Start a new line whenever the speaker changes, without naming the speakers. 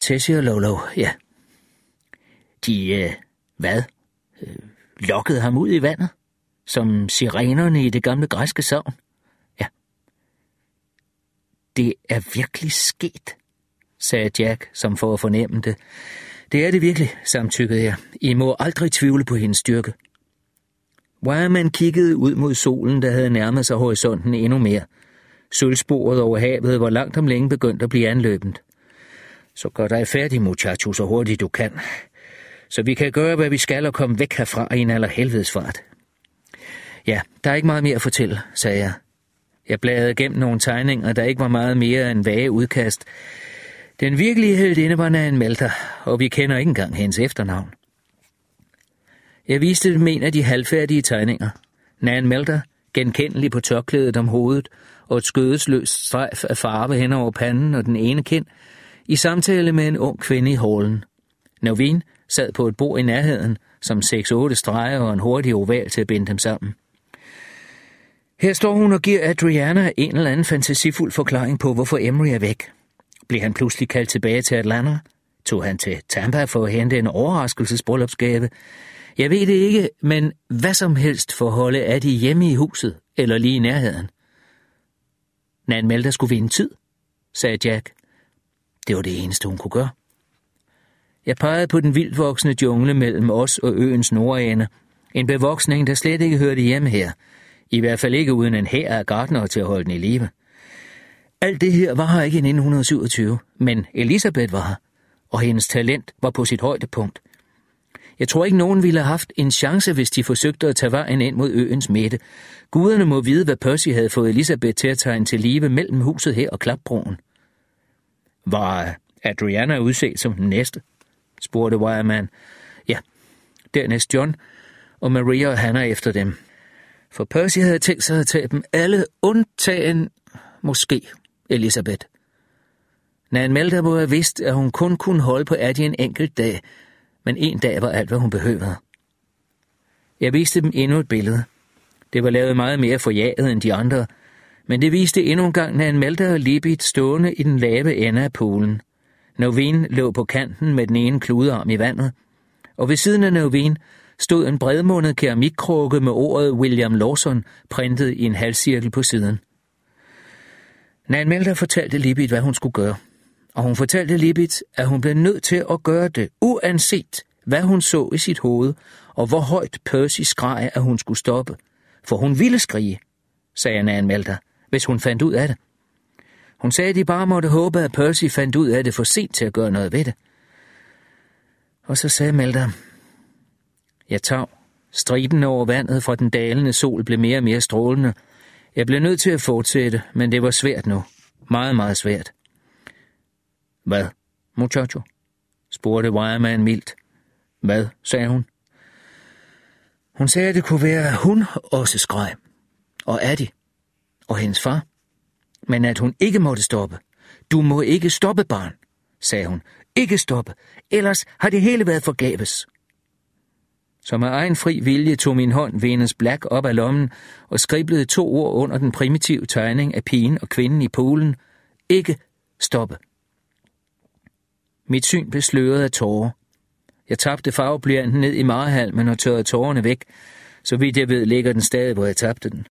Tessie og Lolo, ja. De, lokkede ham ud i vandet, som sirenerne i det gamle græske sagn. Ja. Det er virkelig sket, sagde Jack, som for at fornemme det. Det er det virkelig, samtykkede jeg. I må aldrig tvivle på hendes styrke. Wireman kiggede ud mod solen, der havde nærmet sig horisonten endnu mere. Sølvsporet over havet var langt om længe begyndt at blive anløbent. Så gør dig færdig, muchacho, så hurtigt du kan. Så vi kan gøre, hvad vi skal og komme væk herfra i en allerhelvedes fart. Ja, der er ikke meget mere at fortælle, sagde jeg. Jeg bladrede gennem nogle tegninger, der ikke var meget mere end vage udkast. Den virkelige heldinde var Nan Melter, og vi kender ikke engang hendes efternavn. Jeg viste dem en af de halvfærdige tegninger. Nan Melter, genkendelig på tørklædet om hovedet, og et skødesløst strejf af farve hen over panden og den ene kind, i samtale med en ung kvinde i hallen. Naveen sad på et bord i nærheden, som 6-8 streger og en hurtig oval til at binde dem sammen. Her står hun og giver Adriana en eller anden fantasifuld forklaring på, hvorfor Emery er væk. Blev han pludselig kaldt tilbage til Atlanta? Tog han til Tampa for at hente en overraskelsesbryllupsgave? Jeg ved det ikke, men hvad som helst for at holde af de hjemme i huset, eller lige i nærheden. Nan Melter skulle vinde tid, sagde Jack. Det var det eneste, hun kunne gøre. Jeg pegede på den vildvoksende jungle mellem os og øens nordende. En bevoksning, der slet ikke hørte hjemme her. I hvert fald ikke uden en hær af gartnere til at holde den i live. Alt det her var her ikke i 1927, men Elisabeth var her, og hendes talent var på sit højdepunkt. Jeg tror ikke, nogen ville have haft en chance, hvis de forsøgte at tage vejen ind mod øens midte. Guderne må vide, hvad Percy havde fået Elisabeth til at tegne til live mellem huset her og klapbroen. Var Adriana udset som den næste? Spurgte Wireman. Ja, dernæst John, og Maria og Hannah efter dem. For Percy havde tænkt sig at tage dem alle, undtagen måske Elisabeth. Nan Melter må have vidst, at hun kun kunne holde på Addie en enkelt dag, men en dag var alt, hvad hun behøvede. Jeg viste dem endnu et billede. Det var lavet meget mere forjaget end de andre, men det viste endnu en gang Nan Melter og Libby stående i den lave ende af poolen. Naveen lå på kanten med den ene kludearm i vandet, og ved siden af Naveen stod en bredmundet keramikkrukke med ordet William Lawson printet i en halvcirkel på siden. Nan Melter fortalte Libby, hvad hun skulle gøre, og hun fortalte Libby, at hun blev nødt til at gøre det, uanset hvad hun så i sit hoved, og hvor højt Percy skreg, at hun skulle stoppe. For hun ville skrige, sagde Nan Melter, hvis hun fandt ud af det. Hun sagde, at de bare måtte håbe, at Percy fandt ud af det for sent til at gøre noget ved det. Og så sagde Melter, jeg tav. Striben over vandet fra den dalende sol blev mere og mere strålende. Jeg blev nødt til at fortsætte, men det var svært nu. Meget, meget svært. Hvad, muchacho? Spurgte Wireman mildt. Hvad, sagde hun. Hun sagde, at det kunne være, at hun også skreg. Og Addie. Og hendes far. Men at hun ikke måtte stoppe. Du må ikke stoppe, barn, sagde hun. Ikke stoppe, ellers har det hele været forgæves. Så med egen fri vilje tog min hånd Venus Black op af lommen og skriblede 2 ord under den primitive tegning af pigen og kvinden i poolen. Ikke stoppe. Mit syn blev sløret af tårer. Jeg tabte farveblyanten ned i marehalmen og tørrede tårerne væk. Så vidt jeg ved, ligger den stadig, hvor jeg tabte den.